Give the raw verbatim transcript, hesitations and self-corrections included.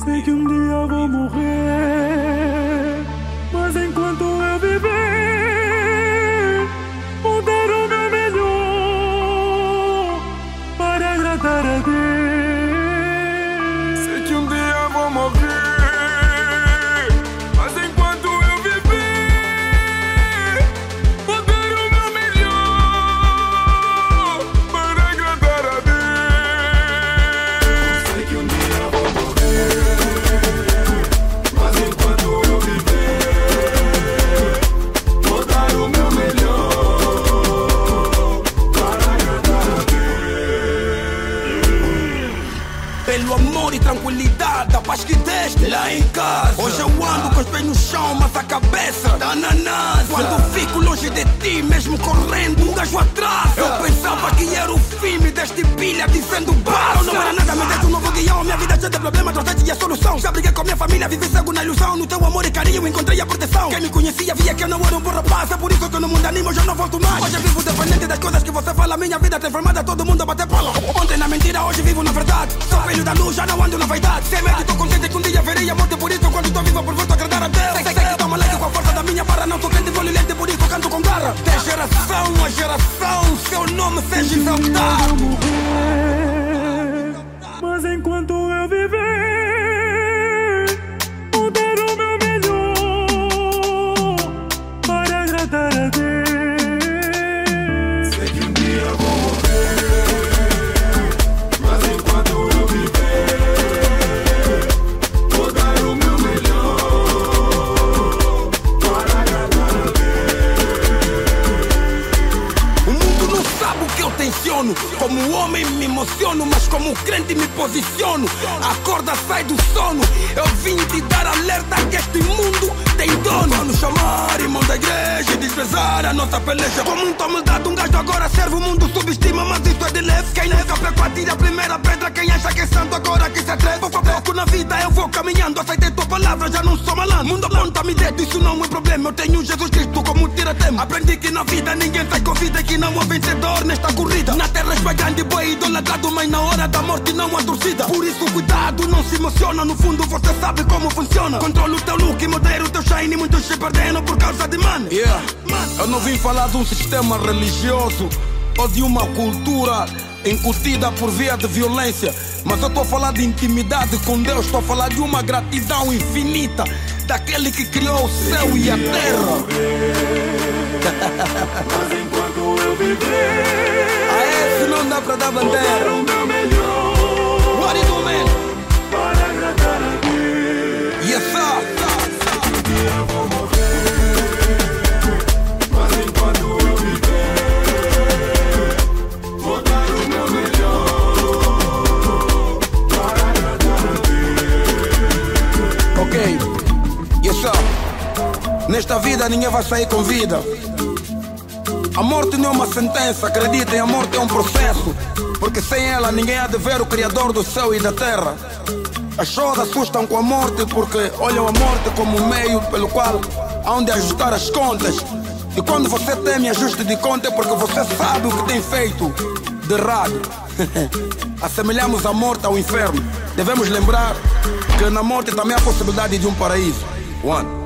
Sei que um dia vou morrer, mas enquanto eu viver, vou dar o meu melhor para agradar a Deus. Sei que um dia vou morrer, mas enquanto eu viver, vou dar o meu melhor para agradar a Deus. Sei que um dia vou morrer, mas enquanto eu viver, vou dar o meu melhor para agradar a Deus. Pelo amor e tranquilidade, a paz que deste lá em casa. Hoje eu ando com os pés no chão, mas a cabeça tá na NASA. Quando fico longe de ti, mesmo correndo, um gajo atrasa. Eu pensava que era o fim, me deste pilha dizendo basta. Não era nada, me deste um novo guião. Minha vida cheia de problemas, trouxe a solução. Já briguei com minha família, vivi cego na ilusão. No teu amor e carinho encontrei a proteção. Quem me conhecia via que eu não era um bom rapaz. É por isso que no mundo animo, hoje eu não volto mais. Hoje eu vivo dependente das coisas que você fala. Minha vida transformada, todo mundo a bater pala. Ontem na mentira, hoje vivo na verdade. Sou filho da luz, já não ando na vaidade. Sem medo, tô contente que um dia verei a morte. Por isso quando tô vivo, aproveito agradar a Deus. Sei, sei que tô maluco com a força da minha barra. Não tô quente, vou lhe por isso canto com garra. De geração a geração, seu nome seja exaltado. Mas enquanto eu viver, vou dar o meu melhor para agradar a Deus. Sei que um dia vou morrer, mas enquanto eu viver, vou dar o meu melhor para agradar a Deus. O mundo não sabe o que eu tenciono. Como homem me emociono, mas como crente me posiciono. A corda sai do sono. Eu vim te dar alerta que este mundo tem dono. Vão nos chamar irmão da igreja e desprezar a nossa peleja. Com muita humildade um gajo agora serve o mundo, subestima, mas isso é de leve. Quem nunca pecou atira a primeira pedra. Quem acha que é santo agora que se atreve. Pouco a pouco na vida eu vou caminhando. Aceitei tua palavra, já não sou malandro. Mundo aponta-me dedo, isso não é problema. Eu tenho Jesus Cristo como tiratema. Aprendi que na vida ninguém sai com vida, que não há vencedor nesta corrida. Na terra és grande, boi idolatrado, mas na hora da morte não há torcida. Por isso cuidado, não se emociona. No fundo você sabe como funciona. Controla o teu look e modera o teu shine. Muitos se perdendo por causa de money. Yeah. Eu não vim falar de um sistema religioso ou de uma cultura incutida por via de violência, mas eu estou a falar de intimidade com Deus. Estou a falar de uma gratidão infinita daquele que criou o céu e a terra. Mas enquanto eu viver, A esse não dá pra dar vou dar bandeira. o meu melhor What do you mean? para agradar a Deus. Yes sir. Um dia eu vou morrer, mas enquanto eu viver, vou dar o meu melhor para agradar a Deus. Ok, yes sir. Nesta vida ninguém vai sair com vida. A morte não é uma sentença, acreditem, a morte é um processo. Porque sem ela ninguém há de ver o Criador do céu e da terra. As pessoas assustam com a morte porque olham a morte como um meio pelo qual há de ajustar as contas. E quando você teme ajuste de conta é porque você sabe o que tem feito de errado. Assemelhamos a morte ao inferno. Devemos lembrar que na morte também há a possibilidade de um paraíso. One.